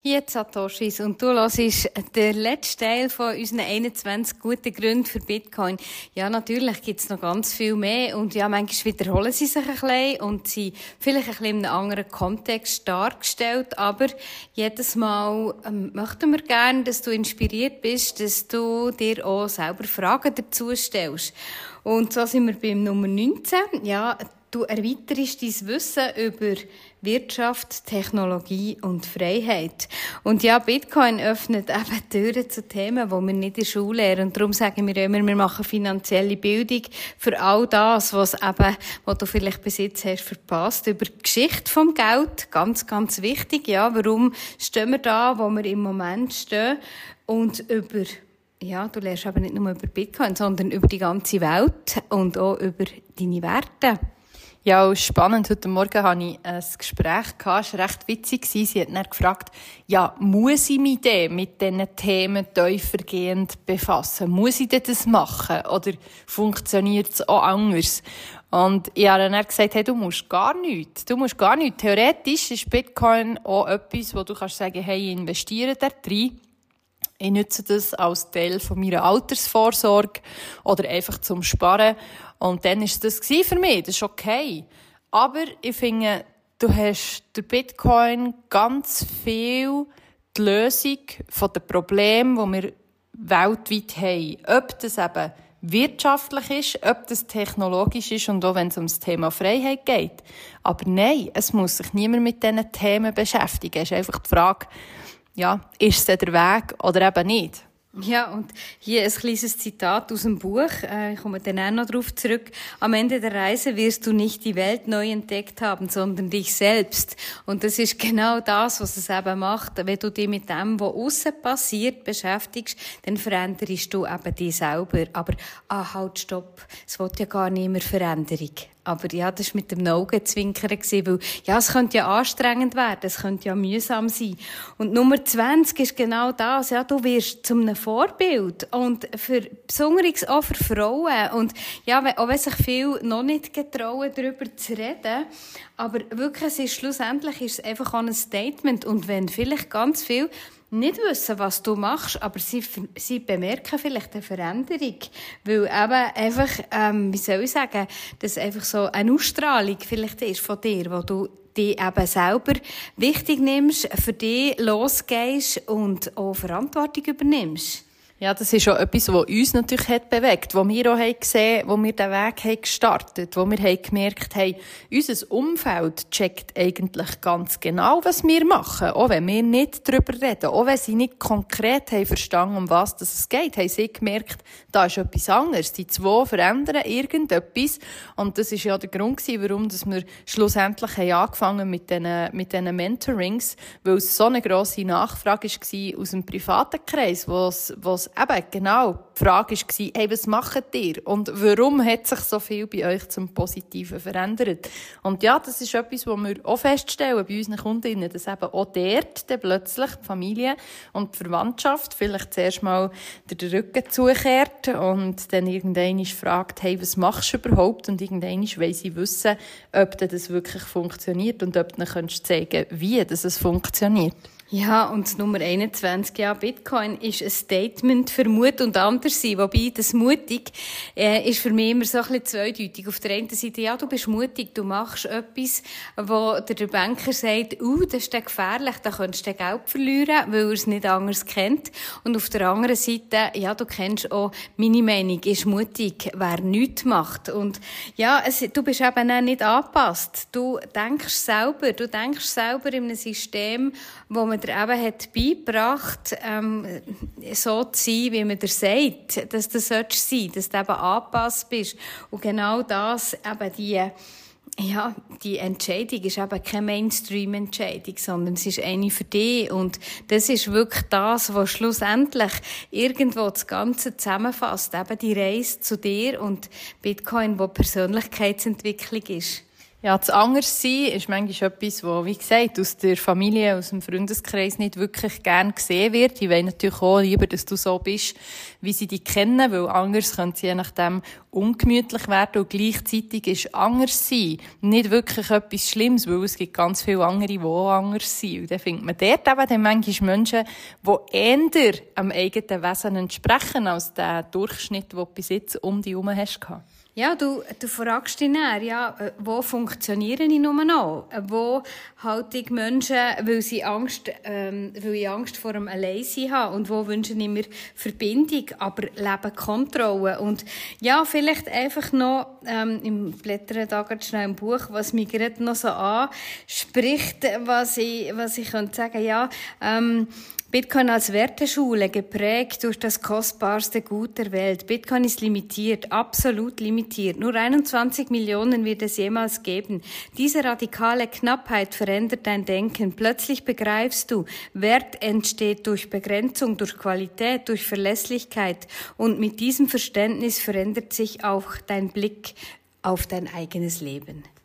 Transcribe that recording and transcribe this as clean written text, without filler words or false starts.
Jetzt Satoshis und du hörst den letzten Teil von unseren 21 guten Gründen für Bitcoin. Ja, natürlich gibt's noch ganz viel mehr und ja, manchmal wiederholen sie sich ein bisschen und sind vielleicht ein bisschen in einem anderen Kontext dargestellt, aber jedes Mal möchten wir gerne, dass du inspiriert bist, dass du dir auch selber Fragen dazu stellst. Und so sind wir beim Nummer 19. Ja, du erweiterst dein Wissen über Wirtschaft, Technologie und Freiheit. Und ja, Bitcoin öffnet eben Türen zu Themen, die wir nicht in der Schule lernen. Und darum sagen wir immer, wir machen finanzielle Bildung für all das, was du vielleicht bis jetzt hast verpasst. Über die Geschichte vom Geld, ganz, ganz wichtig. Ja, warum stehen wir da, wo wir im Moment stehen? Und ja, du lernst aber nicht nur über Bitcoin, sondern über die ganze Welt und auch über deine Werte. Ja, spannend. Heute Morgen hatte ich ein Gespräch gehabt. Es war recht witzig. Sie hat dann gefragt, ja, muss ich mich denn mit diesen Themen tiefergehend befassen? Muss ich denn das machen? Oder funktioniert es auch anders? Und ich habe dann gesagt, hey, du musst gar nichts. Theoretisch ist Bitcoin auch etwas, wo du kannst sagen, hey, ich investiere da rein. Ich nutze das als Teil von meiner Altersvorsorge oder einfach zum Sparen. Und dann war das für mich. Das ist okay. Aber ich finde, du hast der Bitcoin ganz viel die Lösung von den Problemen, die wir weltweit haben. Ob das eben wirtschaftlich ist, ob das technologisch ist und auch wenn es um das Thema Freiheit geht. Aber nein, es muss sich niemand mit diesen Themen beschäftigen. Es ist einfach die Frage, ja, ist es der Weg oder eben nicht? Ja, und hier ein kleines Zitat aus dem Buch. Ich komme dann auch noch darauf zurück. Am Ende der Reise wirst du nicht die Welt neu entdeckt haben, sondern dich selbst. Und das ist genau das, was es eben macht. Wenn du dich mit dem, was aussen passiert, beschäftigst, dann veränderst du eben dich selber. Aber, halt, stopp. Es will ja gar nicht mehr Veränderung. Aber ja, das war mit dem Augenzwinkern, weil, ja, es könnte ja anstrengend werden, es könnte ja mühsam sein. Und Nummer 20 ist genau das, ja, du wirst zu einem Vorbild. Und besonders auch für Frauen. Und ja, auch wenn sich viele noch nicht getrauen, darüber zu reden, aber wirklich, schlussendlich ist es einfach auch ein Statement. Und wenn vielleicht ganz viel nicht wissen, was du machst, aber sie bemerken vielleicht eine Veränderung. Weil eben einfach, wie soll ich sagen, dass einfach so eine Ausstrahlung vielleicht ist von dir, wo du dich eben selber wichtig nimmst, für dich losgehst und auch Verantwortung übernimmst. Ja, das ist auch etwas, was uns natürlich hat bewegt, wo wir auch gesehen haben, wo wir den Weg haben gestartet, wo wir haben gemerkt haben, unser Umfeld checkt eigentlich ganz genau, was wir machen, auch wenn wir nicht darüber reden, auch wenn sie nicht konkret haben verstanden, um was es geht, haben sie gemerkt, da ist etwas anderes. Die zwei verändern irgendetwas und das ist ja der Grund gewesen, warum wir schlussendlich haben angefangen mit diesen Mentorings, weil es so eine grosse Nachfrage war aus dem privaten Kreis, was eben genau die Frage war, hey, was macht ihr? Und warum hat sich so viel bei euch zum Positiven verändert? Und ja, das ist etwas, was wir auch feststellen bei unseren Kundinnen, dass eben auch dort dann plötzlich die Familie und die Verwandtschaft vielleicht zuerst mal den Rücken zukehrt und dann irgendwann fragt, hey, was machst du überhaupt? Und irgendwann wollen sie wissen, ob das wirklich funktioniert und ob du ihnen zeigen kannst, wie es funktioniert. Ja, und Nummer 21, ja, Bitcoin ist ein Statement für Mut und Anderssein. Wobei, das mutig, ist für mich immer so ein bisschen zweideutig. Auf der einen Seite, ja, du bist mutig, du machst etwas, wo der Banker sagt, das ist gefährlich, da könntest du Geld verlieren, weil er es nicht anders kennt. Und auf der anderen Seite, ja, du kennst auch meine Meinung, ist mutig, wer nichts macht. Und ja, du bist eben auch nicht angepasst. Du denkst selber in einem System, wo man dir eben hat beigebracht, so zu sein, wie man dir sagt, dass du sein sollst, dass du eben angepasst bist. Und genau das, eben die Entscheidung ist eben keine Mainstream-Entscheidung, sondern es ist eine für dich. Und das ist wirklich das, was schlussendlich irgendwo das Ganze zusammenfasst. Eben die Reise zu dir und Bitcoin, wo Persönlichkeitsentwicklung ist. Ja, das Anderssein ist manchmal etwas, das, wie gesagt, aus der Familie, aus dem Freundeskreis nicht wirklich gern gesehen wird. Die wollen natürlich auch lieber, dass du so bist, wie sie dich kennen, weil anders könnte sie je nachdem ungemütlich werden und gleichzeitig ist Anderssein nicht wirklich etwas Schlimmes, weil es gibt ganz viele andere, die auch anders sind. Und dann findet man dort eben dann manchmal Menschen, die eher am eigenen Wesen entsprechen, als der Durchschnitt, den du bis jetzt um dich herum hast. Ja, du fragst dich dann, ja, wo funktioniere ich nur noch? Wo halte ich Menschen, weil ich Angst vor dem Alleinsein habe? Und wo wünsche ich mir Verbindung, aber Kontrolle? Und ja, vielleicht einfach noch, im Blättern da gerade schnell im Buch, was mich gerade noch so anspricht, was ich könnte sagen, ja, Bitcoin als Werteschule, geprägt durch das kostbarste Gut der Welt. Bitcoin ist limitiert, absolut limitiert. Nur 21 Millionen wird es jemals geben. Diese radikale Knappheit verändert dein Denken. Plötzlich begreifst du, Wert entsteht durch Begrenzung, durch Qualität, durch Verlässlichkeit. Und mit diesem Verständnis verändert sich auch dein Blick auf dein eigenes Leben.